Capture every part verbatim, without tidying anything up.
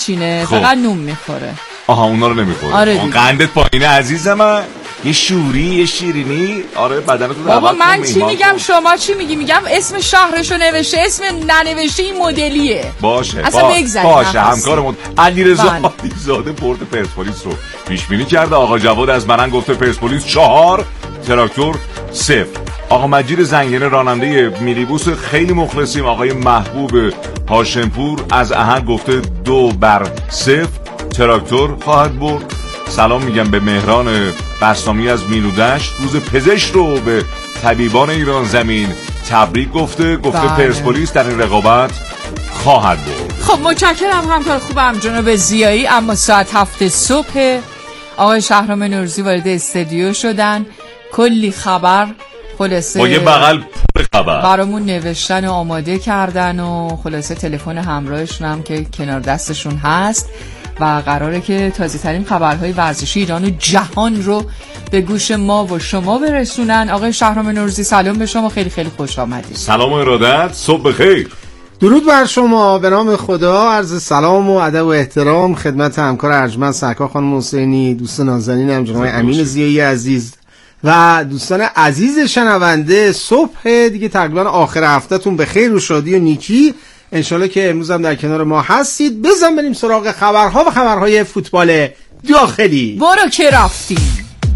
چینه، فقط نون میخوره. آها اونا رو نمیخوره. آره اون قندت پایینه عزیزم من. یه شوری یه شیرینی. آره بدنتو بابا من چی میگم شما چی میگی؟ میگم اسم شهرشو نوشته، اسم ننوشته این مدلیه. باشه اصلا بگذاریم. باشه همکارمون علیرضا علیزاده پورت پرسپولیس رو پیش بینی کرده. آقا جواد از مرن گفته پرسپولیس چهار تراکتور صفر. آقا مجید زنگنه راننده میلیبوس خیلی مخلصیم. آقای محبوب هاشمپور از اهن گفته دو بر صفر تراکتور خواهد برد. سلام میگم به مهران بسامی از میلودشت. روز پزشک رو به طبیبان ایران زمین تبریک گفته. گفته پرسپولیس در این رقابت خواهد برد. خب متشکرم همکار خوبم جناب زیایی. اما ساعت هفت صبح آقای شهرام نورزی وارد استودیو شدن، کلی خبر خلاصه با یه بغل پر خبر برامون نوشتن و آماده کردن و خلاصه تلفن همراهشون هم که کنار دستشون هست و قراره که تازه ترین خبرهای ورزشی ایران و جهان رو به گوش ما و شما برسونن. آقای شهرام نورزی سلام به شما، خیلی خیلی خوش آمدید. سلام و ارادت، صبح بخیر. درود بر شما، به نام خدا عرض سلام و ادب و احترام خدمت همکار ارجمند سرکار خانم حسینی، دوست نازنینم جناب امین زیایی عزیز و دوستان عزیز شنونده. صبح دیگه تقریبا آخر هفتهتون به خیر و شادی و نیکی انشالله که امروز هم در کنار ما هستید. بزن بریم سراغ خبرها و خبرهای فوتبال داخلی. برو که رفتیم.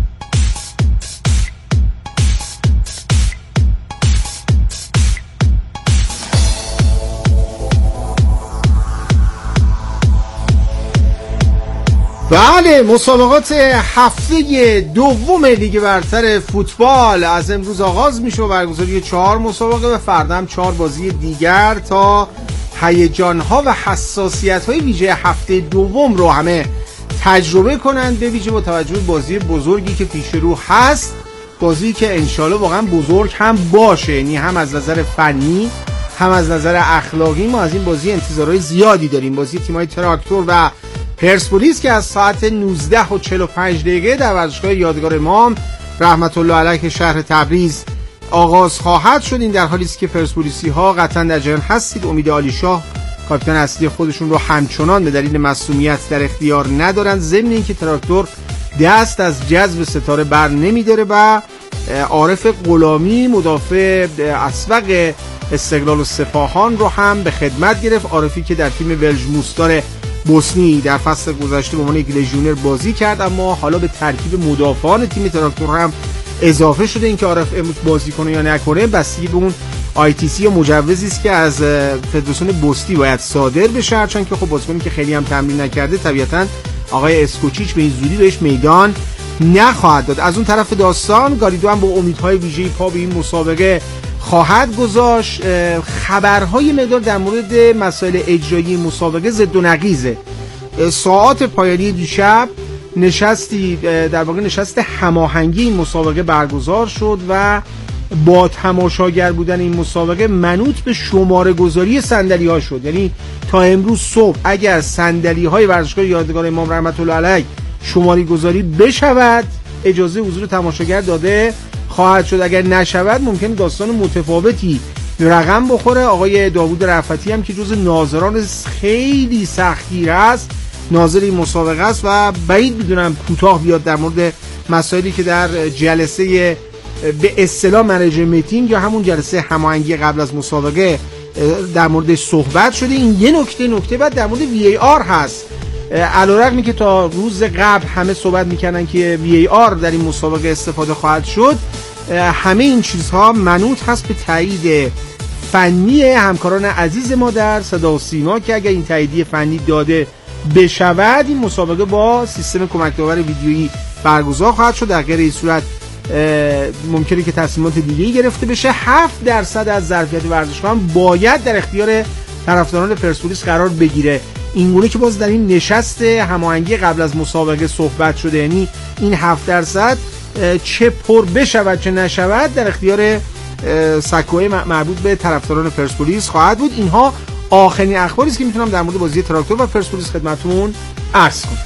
بله، مسابقات هفته دوم لیگ برتر فوتبال از امروز آغاز میشه و برگزاری چهار مسابقه و فردا هم چهار بازی دیگر تا هیجان‌ها و حساسیت‌های ویژه هفته دوم رو همه تجربه کنند، به ویژه با توجه به بازی بزرگی که پیش رو هست، بازی که انشالله واقعا بزرگ هم باشه، یعنی هم از نظر فنی هم از نظر اخلاقی. ما از این بازی انتظارهای زیادی داریم. بازی تیم‌های تراکتور و پرسپولیس که از ساعت نوزده و چهل و پنج دقیقه در ورزشگاه یادگار امام رحمت الله علیه شهر تبریز آغاز خواهد شد. این در حالی است که پرسپولیسی ها قطعا در جریان هستید. امید عالی شاه کاپیتان اصلی خودشون رو همچنان به دلیل معصومیت در اختیار ندارن، ضمن اینکه تراکتور دست از جذب ستاره بر نمیداره و عارف غلامی مدافع اسبق استقلال و سپاهان رو هم به خدمت گرفت. عارفی که در تیم ولج موستار بوسنی در فصل گذشته به عنوان یک لژیونر بازی کرد، اما حالا به ترکیب مدافعان تیم تراکتور هم اضافه شده. اینکه عارف امروز بازی کنه یا نکنه بستگی به اون آی تی سی یا مجوزی است که از فدراسیون بوسنی باید صادر بشه، چون که خب بازیکنی که خیلی هم تمرین نکرده طبیعتاً آقای اسکوچیچ به این زودی بهش میدان نخواهد داد. از اون طرف داستان گاریدو هم با امیدهای ویژه‌ای پا به این مسابقه خواهد گذاشت. خبرهای مقدار در مورد مسائل اجرایی مسابقه زد و نقیزه. ساعات پایانی دیشب نشستی در واقع نشست هماهنگی این مسابقه برگزار شد و با تماشاگر بودن این مسابقه منوط به شماره گذاری صندلی ها شد. یعنی تا امروز صبح اگر صندلی های ورزشگاه یادگار امام رحمت الله علیه شماره گذاری بشود اجازه حضور تماشاگر داده خواهد شد. اگر نشود ممکنه داستان متفاوتی رقم بخوره. آقای داوود رفعتی هم که جز ناظران خیلی سختگیر است، ناظر این مسابقه است و بعید میدونم کوتاه بیاد در مورد مسائلی که در جلسه به اصطلاح منیجر میتینگ یا همون جلسه هماهنگی قبل از مسابقه در مورد صحبت شده. این یه نکته نکته بعد در مورد وی ای آر هست. علیرغمی که تا روز قبل همه صحبت میکنن که وی ای آر در این مسابقه استفاده خواهد شد، همه این چیزها منوط هست به تایید فنی همکاران عزیز ما در صدا و سیما که اگر این تاییدیه فنی داده بشود این مسابقه با سیستم کمک داور ویدیویی برگزار خواهد شد. در غیر این صورت ممکنه که تصمیمات دیگه‌ای گرفته بشه. هفت درصد از ظرفیت ورزشگاه هم باید در اختیار طرفداران پرسپولیس قرار بگیره. اینگونه که باز در این نشست هماهنگی قبل از مسابقه صحبت شده، یعنی این هفت درصد چه پر بشود چه نشود در اختیار سکوی مربوط به طرفداران پرسپولیس خواهد بود. اینها آخرین اخباری است که میتونم در مورد بازی تراکتور و پرسپولیس خدمتتون عرض کنم.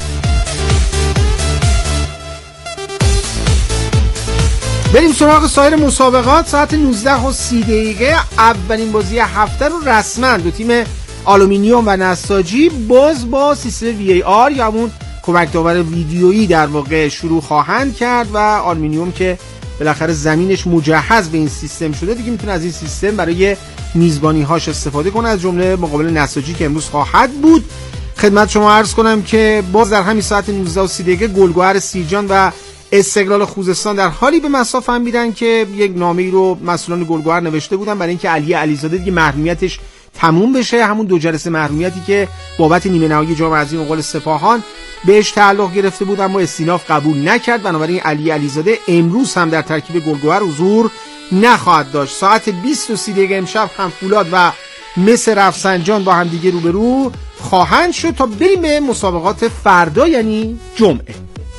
بریم سراغ سایر مسابقات. ساعت نوزده و سی دقیقه اولین بازی هفته رو رسما دو تیم آلومینیوم و نساجی باز با سیستم وی ای آر یا همون کمک داور ویدیویی در واقع شروع خواهند کرد و آلومینیوم که بالاخره زمینش مجهز به این سیستم شده دیگه میتونه از این سیستم برای میزبانی هاش استفاده کنه، از جمله مقابل نساجی که امروز خواهد بود. خدمت شما عرض کنم که باز در همین ساعت نوزده و سی دقیقه گلگهر سیرجان و استقلال خوزستان در حالی به مصاف فهمیدن که یک نامه‌ای رو مسئولان گلگهر نوشته بودن برای اینکه علی علیزاده دیگه محرومیتش تموم بشه، همون دو جلسه محرومیتی که بابت نیمه نهایی جام حذفی مقابل سپاهان بهش تعلق گرفته بود اما استیناف قبول نکرد. بنابراین علی علیزاده امروز هم در ترکیب گلگهر حضور نخواهد داشت. ساعت بیست و سی دقیقه امشب هم فولاد و مس رفسنجان با هم دیگه روبرو خواهند شد تا بریم به مسابقات فردا یعنی جمعه.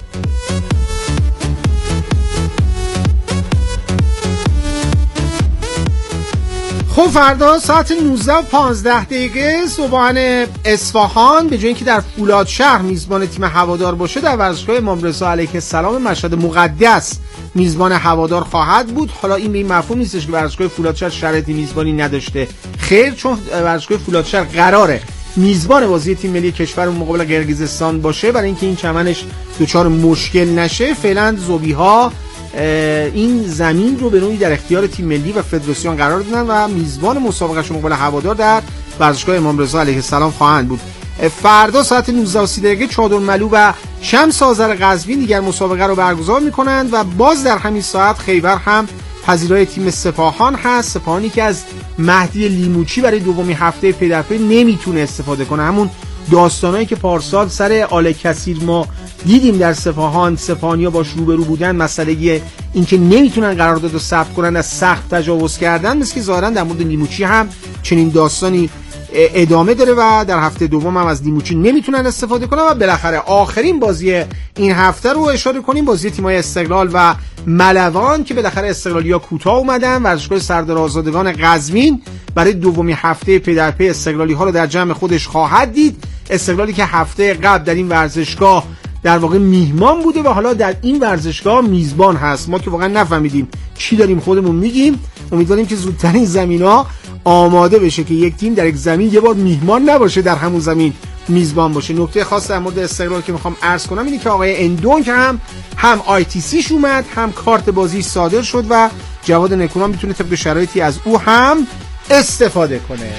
خب فردا ساعت نوزده و پانزده دقیقه صبحانه اصفهان به جای اینکه در فولاد شهر میزبان تیم هوادار باشه در ورزشگاه امام رضا علیه السلام مشهد مقدس میزبان هوادار خواهد بود. حالا این به این مفهوم نیستش که ورزشگاه فولاد شهر شرایطی میزبانی نداشته، خیر، چون ورزشگاه فولاد شهر قراره میزبان بازی تیم ملی کشور مقابل قرقیزستان باشه برای اینکه این چمنش دچار مشکل نشه. فعلا زوبی‌ها این زمین رو به نوعی در اختیار تیم ملی و فدراسیون قرار دادن و میزبان مسابقه مقابل هوادار در ورزشگاه امام رضا علیه السلام خواهند بود. فردا ساعت نوزده و سی دقیقه چادرملو و شمس آذر قزوین دیگر مسابقه رو برگزار میکنند و باز در همین ساعت خیبر هم پذیرای تیم سپاهان هست. سپاهانی که از مهدی لیموچی برای دومین هفته پی در پی نمیتونه استفاده کنه، همون داستانایی که پارسال سر آل کثیر ما دیدیم در سپاهان، سپاهانیا باش روبرو بودن، مسئله این که نمیتونن قرارداد رو ثبت کنن، از سخت تجاوز کردن، مثل که ظاهرا در مورد لیموچی هم چنین داستانی ادامه داره و در هفته دوم هم از لیموچی نمیتونن استفاده کنن. و بالاخره آخرین بازی این هفته رو اشاره کنیم، بازی تیم‌های استقلال و ملوان که بالاخره استقلالیا کوتاه اومدن. ورزشگاه سردار آزادگان قزوین برای دومین هفته پی در پی استقلالی ها رو در جمع خودش خواهد دید. استقلالی که هفته قبل در این ورزشگاه در واقع میهمان بوده و حالا در این ورزشگاه میزبان هست. ما که واقعا نفهمیدیم چی داریم خودمون میگیم. امیدواریم که زودتر این زمینا آماده بشه که یک تیم در یک زمین یه بار میهمان نباشه، در همون زمین میزبان باشه. نکته خاص در مورد استقلال که میخوام عرض کنم اینه که آقای اندون که هم هم آی تی سیش اومد، هم کارت بازی صادر شد و جواد نکونام میتونه طبق شرایطی از او هم استفاده کنه.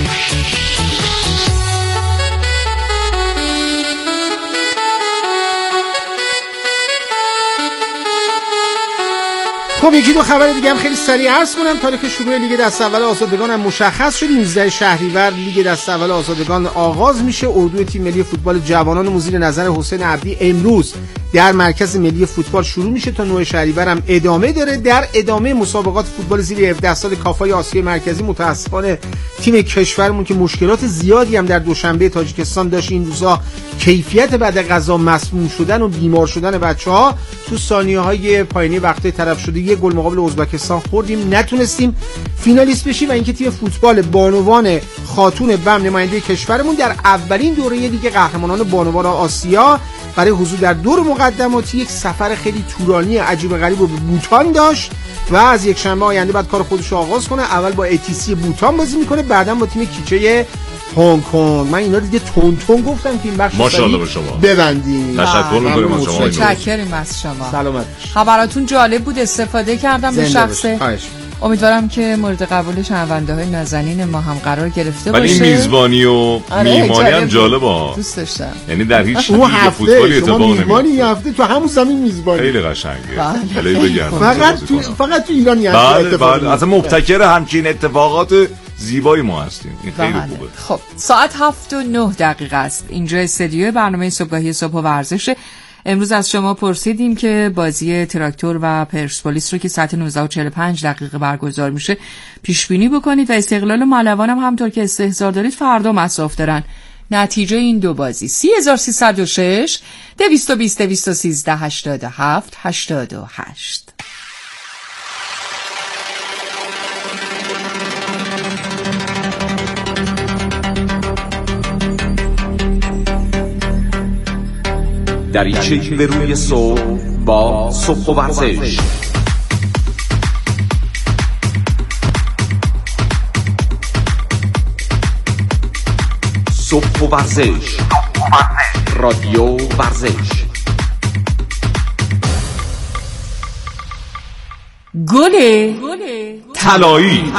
خب یکی دو خبر دیگه هم خیلی سریع عرض کنم. تاریخ شروع لیگ دست اول آزادگان هم مشخص شد. نوزده شهریور لیگ دست اول آزادگان آغاز میشه. اردوی تیم ملی فوتبال جوانان مزیر نظر حسین عبدی امروز در مرکز ملی فوتبال شروع میشه تا نه شهریور هم ادامه داره. در ادامه مسابقات فوتبال زیر هفده سال کافای آسیای مرکزی متاسفانه تیم کشورمون که مشکلات زیادی هم در دوشنبه تاجیکستان داشت این روزا، کیفیت بعد غذا مسموم شدن و بیمار شدن بچه‌ها، تو ثانیه‌های پایانی وقت طرف شده یه گل مقابل ازبکستان خوردیم، نتونستیم فینالیست بشیم و اینکه تیم فوتبال بانوان خاتون بم نماینده کشورمون در اولین دوره لیگ قهرمانان بانوان آسیا برای حضور در دور مقدماتی یک سفر خیلی طولانی عجیب و غریب و به بوتان داشت و از یک شنبه آینده بعد کار خودش رو آغاز کنه. اول با ای تی سی بوتان بازی میکنه، بعداً با تیم کیچه هنگ کنگ. من اینا رو دیگه تون تون گفتم که این بخش ماشاءالله به شما ببندیم. تشکر می‌کنیم از شما. متشکریم از شما. سلامت. خبراتون جالب بود، استفاده کردم به شخصه. امیدوارم که مورد قبول شنونده‌های نازنین ما هم قرار گرفته باشه. ولی این میزبانی و میهمانی هم جالبه. دوست داشتم. یعنی در هیچ لیگ فوتبالی اتفاق نمیفته. میهمانی نمیفته. هفته تو همون زمین میزبانی. خیلی قشنگه. خیلی بگردم. فقط تو فقط تو ایران یه اتفاق. بله اصلا مبتکر همچین اتفاقات زیبایی ما هستیم. این خیلی خوبه. خب ساعت هفت و نه دقیقه است. اینجا استودیو برنامه صبحگاهی صبح و ورزش. امروز از شما پرسیدیم که بازی تراکتور و پرسپولیس رو که ساعت نوزده و چهل و پنج دقیقه برگزار میشه پیش بینی بکنید و استقلال و ملوان هم همونطور که استحضار دارید فردا مصاف دارن. نتیجه این دو بازی سه هزار و سیصد و شش دویست و بیست دویست و سیزده هشتاد و هفت هشتاد و هشت. دریچه به روی صبح با صبح و ورزش. صبح و ورزش. رادیو ورزش. گل طلایی.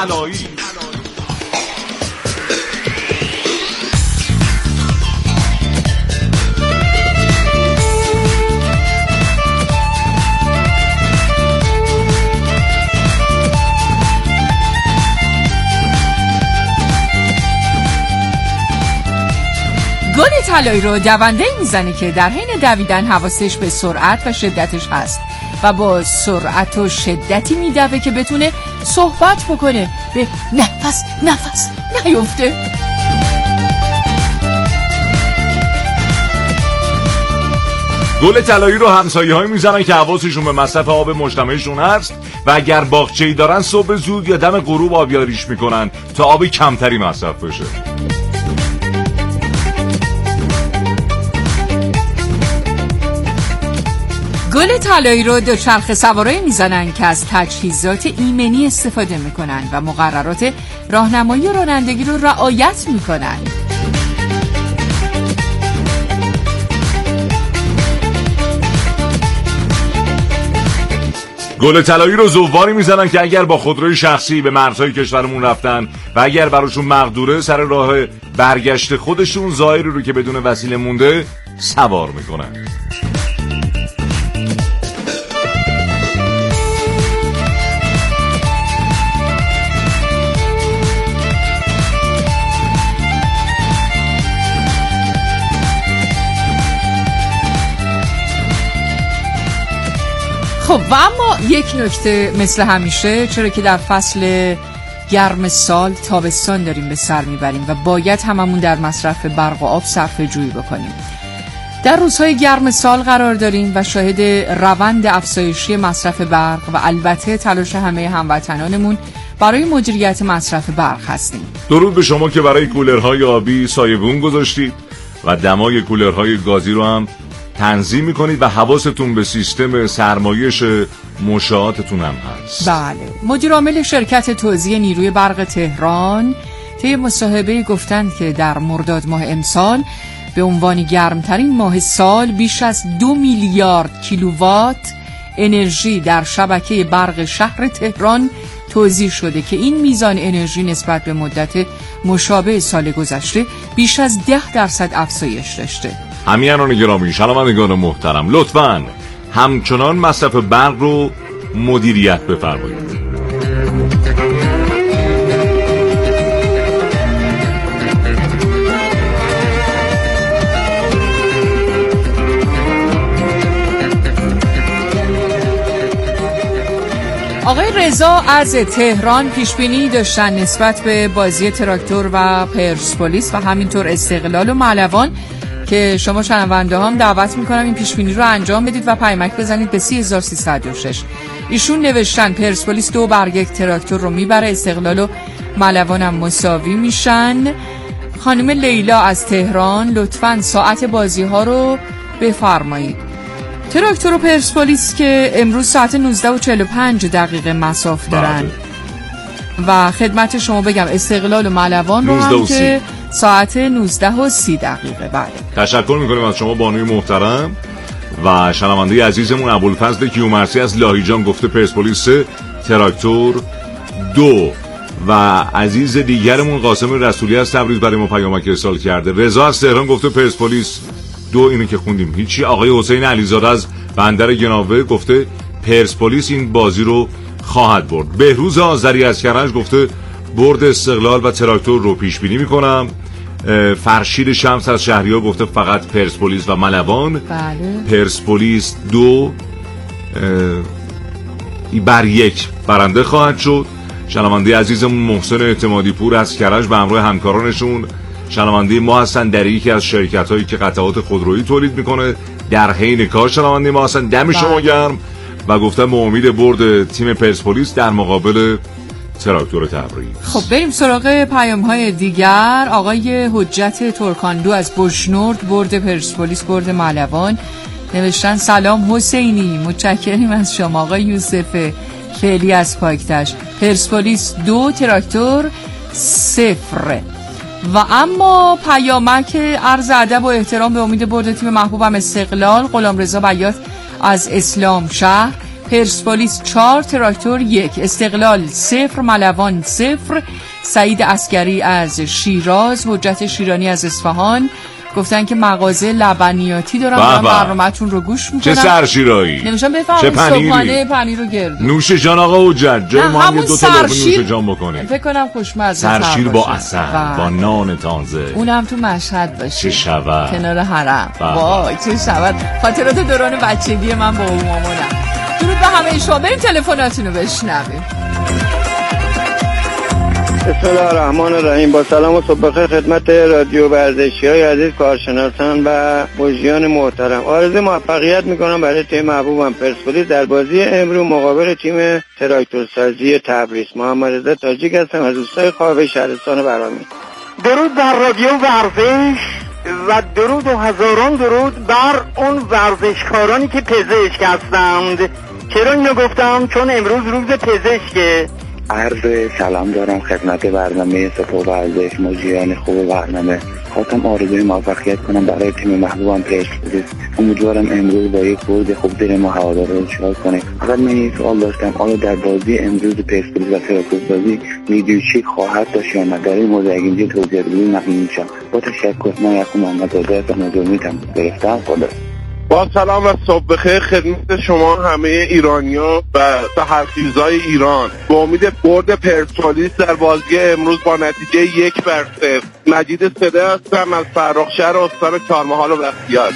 گل طلایی رو دونده‌ای میزنه که در حین دویدن حواسش به سرعت و شدتش هست و با سرعت و شدتی میدوه که بتونه صحبت بکنه، به نفس نفس نیفته. گل طلایی رو همسایه‌هایی میزنن که حواسشون به مصرف آب مجتمعشون هست و اگر باغچه‌ای دارن صبح زود یا دم غروب آبیاریش میکنن تا آب کمتری مصرف بشه. گل طلایی رو دوچرخه سوارایی میزنن که از تجهیزات ایمنی استفاده میکنن و مقررات راهنمایی رانندگی رو رعایت میکنن. گل طلایی رو زواری میزنن که اگر با خودروی شخصی به مرزهای کشورمون رفتن و اگر براشون مقدوره سر راه برگشت خودشون ظاهری رو که بدون وسیله مونده سوار میکنن. خب و اما یک نکته مثل همیشه، چرا که در فصل گرم سال تابستان داریم به سر میبریم و باید هممون در مصرف برق و آب صرفه جویی بکنیم. در روزهای گرم سال قرار داریم و شاهد روند افزایشی مصرف برق و البته تلاش همه هموطنانمون برای مدیریت مصرف برق هستیم. درود به شما که برای کولرهای آبی سایه‌بون گذاشتید و دمای کولرهای گازی رو هم تنظیم میکنید و حواستون به سیستم سرمایش مشاهاتتون هم هست. بله. مدیر عامل شرکت توزیع نیروی برق تهران طی مصاحبه گفتند که در مرداد ماه امسال به عنوان گرمترین ماه سال بیش از دو میلیارد کیلووات انرژی در شبکه برق شهر تهران توزیع شده که این میزان انرژی نسبت به مدت مشابه سال گذشته بیش از ده درصد افزایش داشته. همیهنان گرامی، شنوندگان محترم، لطفاً همچنان مصرف برق رو مدیریت بفرمایید. آقای رضا از تهران پیشبینی داشتن نسبت به بازی تراکتور و پرسپولیس و همینطور استقلال و ملوان که شما شنونده هم دعوت میکنم این پیشبینی رو انجام بدید و پیامک بزنید به سی هزار و سیصد و شش. ایشون نوشتن پرسپولیس دو بر یک تراکتور رو میبره، استقلال و ملوان هم مساوی میشن. خانم لیلا از تهران لطفاً ساعت بازی ها رو بفرمایید. تراکتور و پرسپولیس که امروز ساعت نوزده و چهل و پنج دقیقه مساف دارن و خدمت شما بگم استقلال و ملوان رو هم که ساعت نوزده و سی دقیقه. بله. تشکر میکنیم از شما بانوی محترم و شنونده عزیزمون ابوالفضل کیومرثی از لاهیجان گفته پرسپولیس تراکتور دو و عزیز دیگرمون قاسم رسولی از تبریز برای ما پیامک ارسال کرده. رضا از تهران گفته پرسپولیس دو، اینو که خوندیم هیچی. آقای حسین علیزاده از بندر گناوه گفته پرسپولیس این بازی رو خواهد برد. بهروز آذری از کرج گفته برد استقلال و تراکتور رو پیش بینی میکنم. فرشید شمس از شهریار گفته فقط پرسپولیس و ملوان. بله. پرسپولیس دو بر یک برنده خواهد شد. شنونده عزیزمون محسن اعتمادی پور از کرج به همراه همکارانشون شنونده ما هستن در یکی از شرکت هایی که قطعات خودرویی تولید میکنه. در حین کار شنونده ما هستن، دم شما گرم و گفتم به امید برد تیم پرسپولیس در مقابل تراکتور تبریز. خب بریم سراغ پیام های دیگر. آقای حجت ترکاندو از بشنورد برد پرسپولیس برد ملوان نوشتن سلام حسینی، متشکریم از شما. آقای یوسف فعلی از پاکتش پرسپولیس دو تراکتور صفر. و اما پیامک عرض ادب و احترام به امید برد تیم محبوبم استقلال، غلامرضا بیات از اسلام شهر. پرسپولیس چهار تراکتور یک، استقلال صفر، ملوان صفر. سعید عسکری از شیراز، حجت شیرانی از اصفهان گفتن که مغازه لبنیاتی دارم و برنامه‌تون رو گوش میکنم. چه سرشیرایی نمیشم بفهمم صبحانه پنیر رو گرد نوش جان آقا حجت، جای ما هم یه دوتا لقمه نوش جان بکنه. فکر کنم خوشمزه سرشیر با عسل با نان تازه، اونم تو مشهد باشه، چه شود کنار حرم. وای چه شود. خاطرات دوران بچگی من با مامانم. درود به همه شما. بریم تلفناتون رو بشنویم. بسم الله الرحمن الرحیم. با سلام و صبح بخیر خدمت رادیو ورزشی‌های عزیز، کارشناسان و مجریان محترم. آرزوی موفقیت میکنم برای تیم محبوبم پرسپولیس در بازی امروز مقابل تیم تراکتورسازی تبریز. محمد رضا تاجیک هستم از روستای خاوه شهرستان برامی. درود بر رادیو ورزش و درود و هزاران درود بر اون ورزشکارانی که پزشک هستند. چرا اینو گفتم؟ چون امروز روز پزشکه. عرض سلام دارم خدمت برنامه سپاه ورزش، مجریان خوب برنامه. خواستم آرزوی موفقیت کنم برای تیم محبوبم پرسپولیس. امیدوارم امروز با یک برد خوب دل ما هوادارا رو شاد کنه. فقط من یک سوال داشتم، آیا در بازی امروز پرسپولیس و تراکتورسازی لیدرشپ خواهد داشت یا نه؟ در این مورد اگه اینجا توضیح بدید ممنون میشم. با تشکر. من یعقوب محمدزاده از نجومیتم گرفتم. خدا. با سلام و صبح بخیر خدمت شما همه ایرانیان و سحرخیزای ایران. با امید برد پرسپولیس در بازی امروز با نتیجه یک بر صفر. مجید صده هستم از فرخشهر استان چهارمحال و بختیار.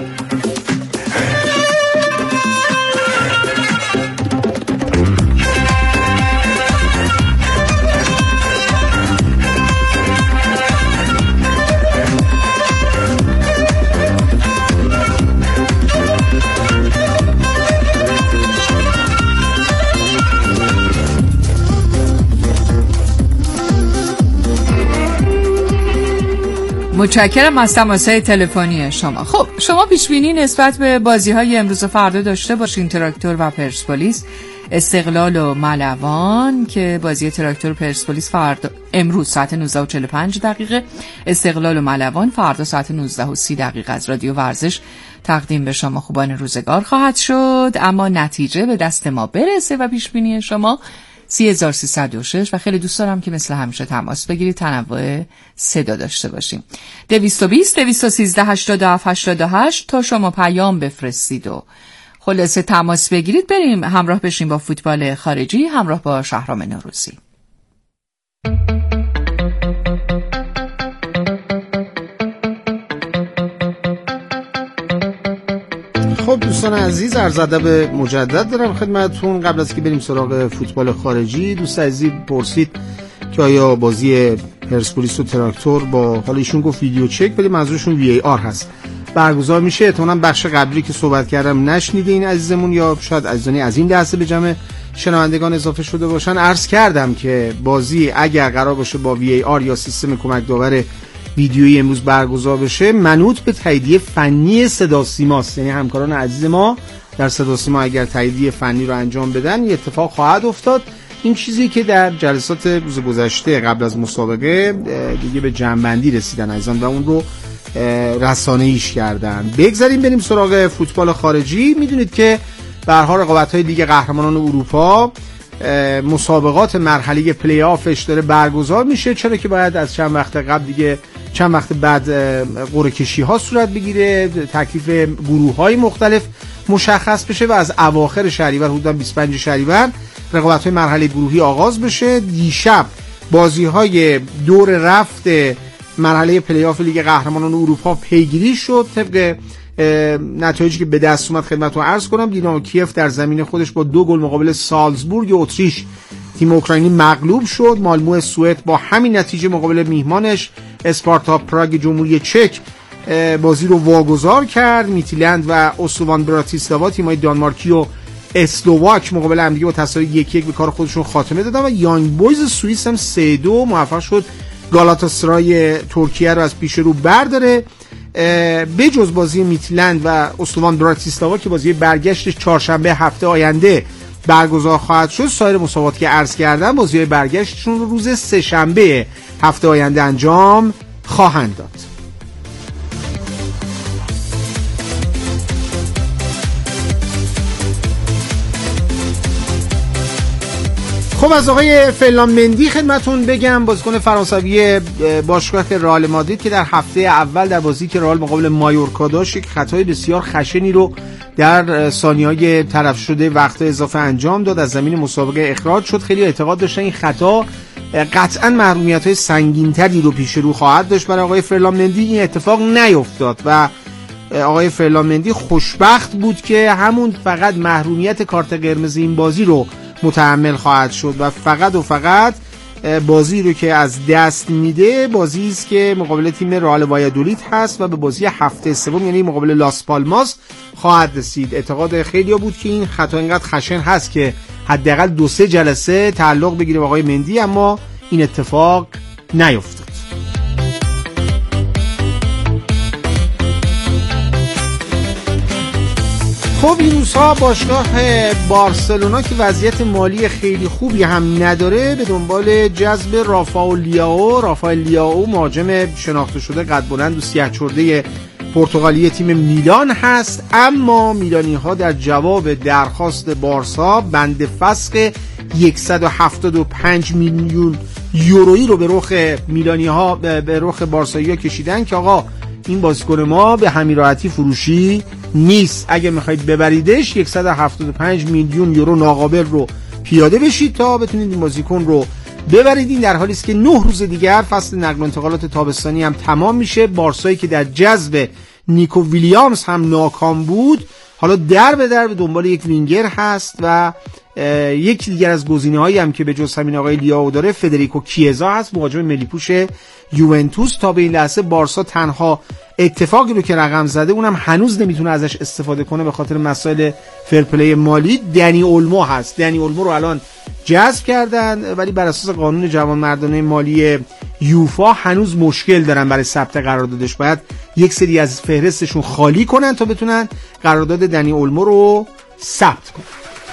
متشکرم از تماس‌های تلفنی شما. خب شما پیش بینی نسبت به بازی‌های امروز و فردا داشته باشین؟ تراکتور و پرسپولیس، استقلال و ملوان که بازی تراکتور و پرسپولیس فردا امروز ساعت نوزده و چهل و پنج دقیقه، استقلال و ملوان فردا ساعت نوزده و سی دقیقه از رادیو ورزش تقدیم به شما خوبان روزگار خواهد شد. اما نتیجه به دست ما برسه و پیش بینی شما سی هزار و سیصد و شش و خیلی دوست دارم که مثل همیشه تماس بگیرید، تنوع صدا داشته باشیم. دویست و بیست دویست و سیزده هشتاد و هفت هشتاد و هشت تا شما پیام بفرستید و خلاصه تماس بگیرید. بریم همراه بشیم با فوتبال خارجی همراه با شهرام نوروزی. خب دوستان عزیز، عرض ادب مجدد دارم خدمتتون. قبل از که بریم سراغ فوتبال خارجی، دوست عزیز پرسید که آیا بازی پرسپولیس و تراکتور با حالا ایشون گفت ویدیو چک ولی منظورشون وی ای آر هست برگزار میشه. احتمالاً بخش قبلی که صحبت کردم نشنیده این عزیزمون، یا شاید عزیزانی از این لحظه به جمع شنوندگان اضافه شده باشن. عرض کردم که بازی اگر قرار باشه با وی ای آر یا سیستم کمک داور ویدیویی امروز برگزار بشه، منوط به تاییدیه فنی صدا سیماست. یعنی همکاران عزیز ما در صدا سیما اگر تاییدیه فنی رو انجام بدن این اتفاق خواهد افتاد. این چیزی که در جلسات روز گذشته قبل از مسابقه دیگه به جمع‌بندی رسیدن عزیزان و اون رو رسانه‌ایش کردن. بگذاریم بریم سراغ فوتبال خارجی. میدونید که به هر حال رقابت‌های لیگ قهرمانان اروپا مسابقات مرحله پلی آفش داره برگزار میشه، چرا که باید از چند وقت قبل دیگه چند وقت بعد قرعه کشی ها صورت بگیره، تکلیف گروه های مختلف مشخص بشه و از اواخر شهریور حدود بیست و پنج شهریور رقابت های مرحله گروهی آغاز بشه. دیشب بازی های دور رفت مرحله پلی آف لیگ قهرمانان اروپا پیگیری شد. طبق نتایجی که به دست اومد خدمتتون عرض کنم، دینامو کیف در زمین خودش با دو گل مقابل سالزبورگ اتریش تیم اوکراینی مغلوب شد. مالمو سوئد با همین نتیجه مقابل میهمانش اسپارتا پراگ جمهوری چک بازی رو واگذار کرد. میتیلند و اسلووان براتیسلاوا تیم‌های دانمارکی و اسلوواک مقابل هم دیگه با تساوی یک یک به کار خودشون خاتمه دادن و یانگ بویز سوئیس هم سه دو موفق شد گالاتاسرای ترکیه رو از پیش رو برداره. بجز بازی میتیلند و اسلووان براتیسلاوا که بازی برگشتش چهارشنبه هفته آینده برگزار خواهد شد. سایر مسابقاتی که عرض کردم بازی‌های برگشتشون رو روز سه‌شنبه هفته آینده انجام خواهند داد. خب از آقای فرلان مندی خدمتون بگم، بازیکن فرانسوی باشگاه رئال مادرید که در هفته اول در بازی که رئال مقابل مایورکا داشت یک خطای بسیار خشنی رو در ثانیه‌های طرف شده وقت اضافه انجام داد، از زمین مسابقه اخراج شد. خیلی اعتقاد داشتن این خطا قطعاً محرومیت‌های سنگین‌تری رو پیش رو خواهد داشت برای آقای فرلان مندی. این اتفاق نیفتاد و آقای فرلان مندی خوشبخت بود که همون فقط محرومیت کارت قرمز این بازی رو متحمل خواهد شد و فقط و فقط بازی رو که از دست میده بازی است که مقابل تیم رئال وایادولید هست و به بازی هفته سوم یعنی مقابل لاس پالماس خواهد رسید. اعتقاد خیلی‌ها بود که این خطا اینقدر خشن هست که حداقل دو سه جلسه تعلق بگیره با آقای مندی، اما این اتفاق نیفتاد. خب این روزها باشگاه بارسلونا که وضعیت مالی خیلی خوبی هم نداره به دنبال جذب رافائل لیائو. رافائل لیائو مهاجم شناخته شده قد بلند و سیاه چرده پرتغالی تیم میلان هست، اما میلانی ها در جواب درخواست بارسا بند فسخ صد و هفتاد و پنج میلیون یورویی رو به رخ میلانی ها به رخ بارسایی ها کشیدن که آقا این بازیکن ما به همین راحتی فروشی نیست، اگه میخواید ببریدش صد و هفتاد و پنج میلیون یورو ناقابل رو پیاده بشید تا بتونید این بازیکن رو ببرید. این در حالی است که نه روز دیگر فصل نقل و انتقالات تابستانی هم تمام میشه. بارسایی که در جذب نیکو ویلیامز هم ناکام بود حالا در به در به دنبال یک وینگر هست و یک دیگر از گزینه‌هایی هم که به جز همین آقای لیائو داره فدریکو کیزا هست، مهاجم ملی‌پوش یوونتوس. تا به این لحظه بارسا تنها اتفاقی رو که رقم زده اونم هنوز نمیتونه ازش استفاده کنه به خاطر مسائل فرپلی مالی، دنی اولمو هست. دنی اولمو رو الان جذب کردن ولی بر اساس قانون جوانمردانه مالی یوفا هنوز مشکل دارن برای ثبت قراردادش، باید یک سری از فهرستشون خالی کنن تا بتونن قرارداد دنی اولمو رو ثبت کنن.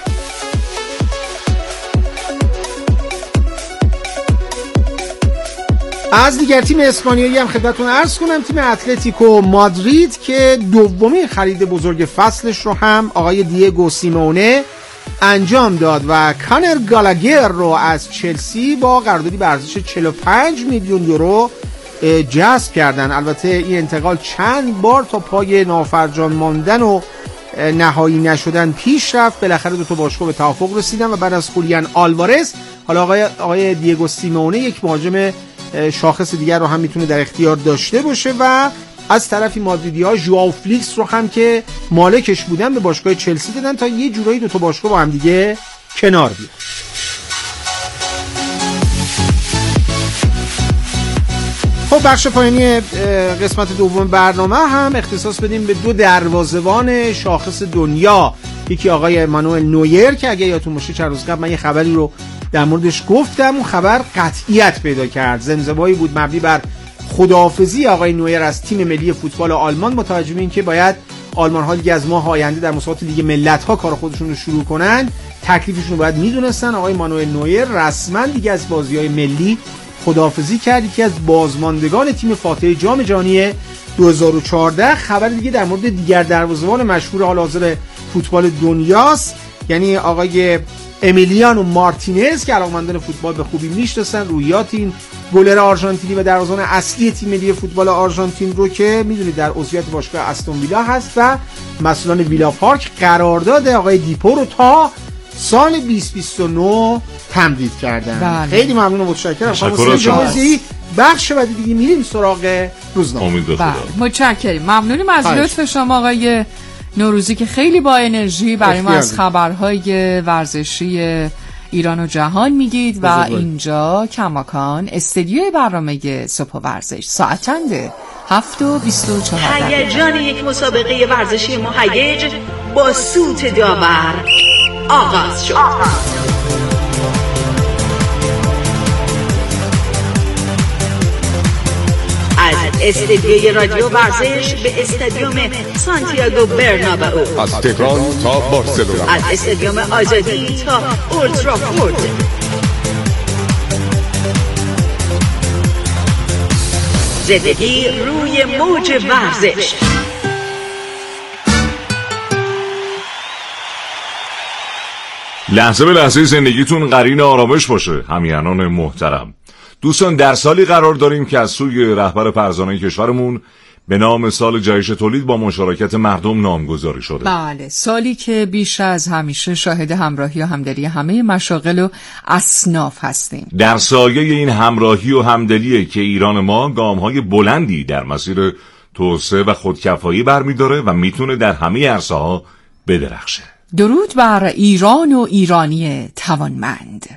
از دیگر تیم اسپانیایی هم خدمتتون عرض کنم، تیم اتلتیکو مادرید که دومین خرید بزرگ فصلش رو هم آقای دیگو سیمونه انجام داد و کانر گالاگر رو از چلسی با قراردادی به ارزش چهل و پنج میلیون یورو جذب کردن. البته این انتقال چند بار تا پای نافرجام ماندن و نهایی نشدن پیش رفت، بالاخره دو تا باشگاه به توافق رسیدن و بعد از خولیان آلوارز حالا آقای آقای دیگو سیمونه یک مهاجم شاخص دیگر رو هم میتونه در اختیار داشته باشه و از طرفی مادریدی ها ژواو فلیکس رو هم که مالکش بودن به باشگاه چلسی دادن تا یه جورایی دو تا باشگاه با هم دیگه کنار بیان. خب بخش پایانی قسمت دوم برنامه هم اختصاص بدیم به دو دروازه‌بان شاخص دنیا، یکی آقای مانوئل نویر که اگه یادتون باشه چند روز قبل من یه خبری رو در موردش گفتم، اون خبر قطعیت پیدا کرد. زمزمه‌ای بود مبنی بر خداحافظی آقای نویر از تیم ملی فوتبال آلمان، متوجه این که باید آلمان ها دیگه از ماه آینده در مسابقات لیگ ملت‌ها کار خودشون رو شروع کنن، تکلیفشون رو باید میدونستن. آقای مانوئل نویر رسما دیگه از بازی‌های ملی خداحافظی کرد، یکی از بازماندگان تیم فاتح جام جهانی دو هزار و چهارده. خبر دیگه در مورد دیگر دروازه‌بان مشهور حال حاضر فوتبال دنیاست، یعنی آقای امیلیانو مارتینز که علاقمندان فوتبال به خوبی میشناسن، رویات این گلر آرژانتینی و دروازه‌بان اصلی تیم ملی فوتبال آرژانتین رو که میدونید در عضویت باشگاه استون ویلا هست و مسئولان ویلا پارک قرارداد آقای دیپو رو تا سال بیست بیست و نه تمدید کردن. بله. خیلی ممنون و متشکرم. خانم جوزی بخش بعدی دیگه میریم سراغ روزنامه. بله متشکرم، ممنونیم از لطف شما آقای نوروزی که خیلی با انرژی برای ما از خبرهای ورزشی ایران و جهان میگید و اینجا کماکان استدیوی برنامه صبح ورزش ساعت چنده؟ هفت و بیست و چهار هیجان یک مسابقه ورزشی مهیج با سوت داور آغاز شد. از استدیوی رادیو ورزش به استادیوم سانتیاگو برنابئو، از تهران تا بارسلونا، از استادیوم آزادی تا اولترافورد. زندگی روی موج ورزش. لحظه به لحظه زندگیتون قرین آرامش باشه. همیهنان محترم، دوستان، در سالی قرار داریم که از سوی رهبر فرزانه کشورمون به نام سال جهش تولید با مشارکت مردم نامگذاری شده. بله، سالی که بیش از همیشه شاهد همراهی و همدلی همه مشاغل و اصناف هستیم. در سایه این همراهی و همدلیه که ایران ما گام‌های بلندی در مسیر توسعه و خودکفایی برمی‌داره و میتونه در همه عرصه‌ها بدرخشه. درود بر ایران و ایرانی توانمند.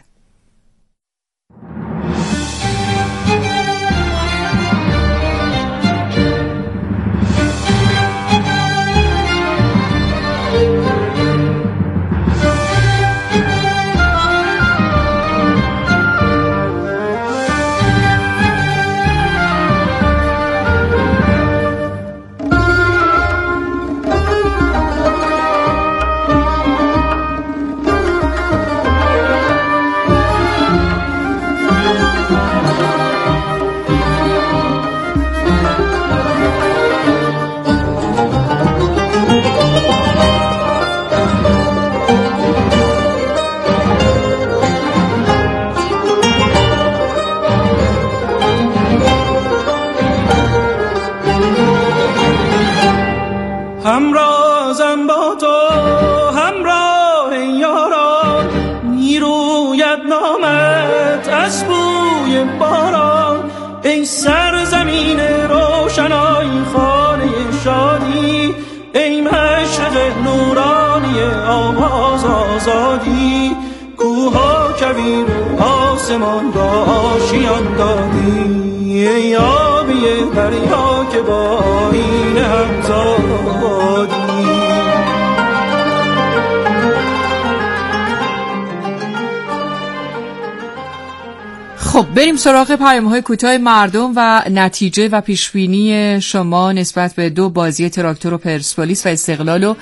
همرازم با تو همراه یاران، میروید نامت از بوی باران. ای سرزمین روشنای خانه شادی، ای مشرق نورانی آواز آزادی. کوها کویر آسمان را آشیان دادی، ای آبی دریا که با آیین همزادی. خب بریم سراغ پیام‌های کوتاه مردم و نتیجه و پیشبینی شما نسبت به دو بازی تراکتور و پرسپولیس و استقلال و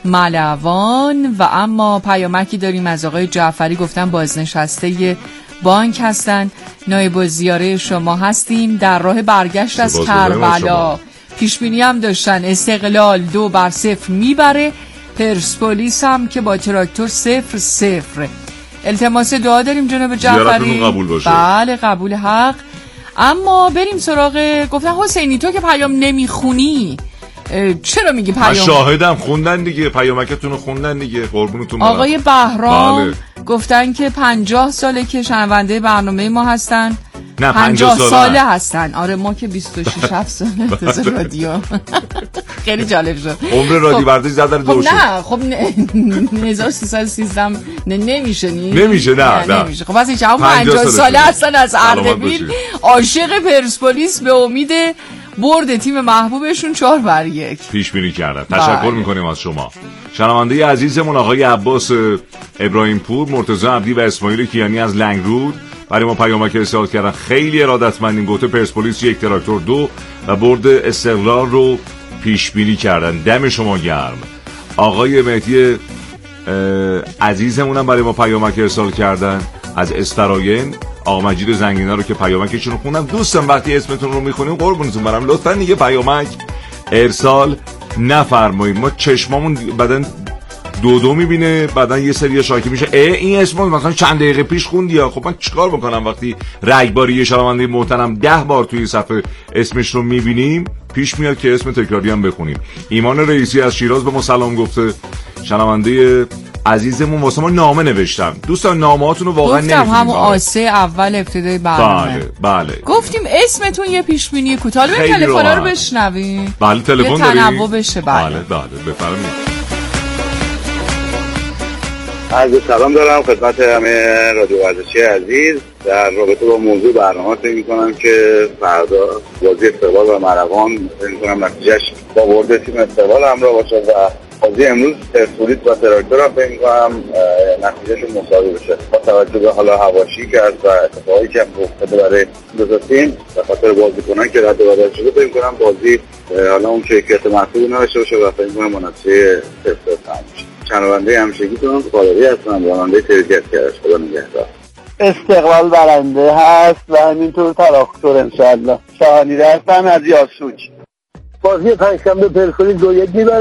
ملوان. و اما پیامکی داریم از آقای جعفری، گفتن بازنشسته بانک هستن، نایب الزیاره شما هستیم، در راه برگشت از کربلا. پیشبینی هم داشتن استقلال دو بر صفر میبره، پرسپولیس هم که با تراکتور صفر صفر. التماس دعا داریم جناب جعفری. قبول باشه. بله قبول حق. اما بریم سراغ، گفتن حسینی تو که پیام نمیخونی چرا میگی پیام؟ من شاهدم، خوندن دیگه، پیامکتون رو خوندن دیگه، قربونتون برم. آقای بهرام بله. گفتن که پنجاه ساله که شنونده برنامه ما هستن. نه پنجاه ساله, ساله هستن. آره ما که بیست و شش هفت ساله تازه رادیو. خیلی جالب شد. عمر رادیو برداشت زدن دو شد. نه خب هزار و سیصد و سیزده نمیشه نی؟ نمیشه نه نه نمیشه. خب از این چه پنجاه ساله هستن از اردبیل، عاشق پرسپولیس، به امید برد تیم محبوبشون چهار بر یک پیش بینی کردن. تشکر میکنیم از شما. شنونده عزیزمون آقای عباس ابراهیم پور، مرتضی عبدی و اسماعیل کیانی از لنگرود برای ما پیامک ارسال کردن. خیلی ارادتمندیم. گفته پرسپولیس یک تراکتور دو و برد استقلال رو پیش بینی کردن. دم شما گرم. آقای مهدی عزیزمون هم برای ما پیامک ارسال کردن از استراین. آقا مجید زنگینه رو که پیامکشون رو خوندم. دوستان وقتی اسمتون رو میخونیم قربونتون برم لطفا دیگه پیامک ارسال نفرمایید. ما چشمامون بدن دو دو میبینه، بعدن یه سری شاکی میشه ای این اسمو مثلا چند دقیقه پیش خوندی ها. خب من چیکار بکنم وقتی رگباری یه شنونده محترم ده بار توی صفحه اسمش رو میبینیم، پیش میاد که اسم تکراری هم بخونیم. ایمان رئیسی از شیراز به ما سلام گفته. شنونده عزیزمون واسه ما نامه نوشتم. دوستان نامه‌هاتون رو واقعا نمی‌خونم. گفتم همون آسه اول ابتدای برنامه. بله بله. گفتیم اسمتون یه پیش‌بینی کوتاه، بریم تلفن‌ها رو بشنویم. بله تلفن داریم. یه تنوع بشه. بله بله بله بفرمایید. عرض سلام دارم خدمت همه رادیو ورزشی عزیز. در رابطه با موضوع برنامه فکر می‌کنم که فردا بازی استقلال و ملوان فکر می‌کنم نتیجهش با برد تیم استقلال همراه باشه و بازی امروز پرسپولیس و تراکتور هم فکر می‌کنم نتیجهشون مساوی بشه. با توجه به حالا حواشی که از و اتفاقی که افتاده برای دو تیم به خاطر بازیکنان که رد و بدل شده، فکر می‌کنم بازی حالا اون کیفیت مطلوبی نداشته باشه و فکر می‌کنم منافسه صفر تموم بشه. شنونده همیشگیتون قادری هستم، راننده تریجت کرد. خدا نگهدار. استقلال برنده هست و همینطور تراکتور انشاءالله. شاهانی هستم از یاسوج. بازی پنجشنبه پرسپولیس دو یک میبره.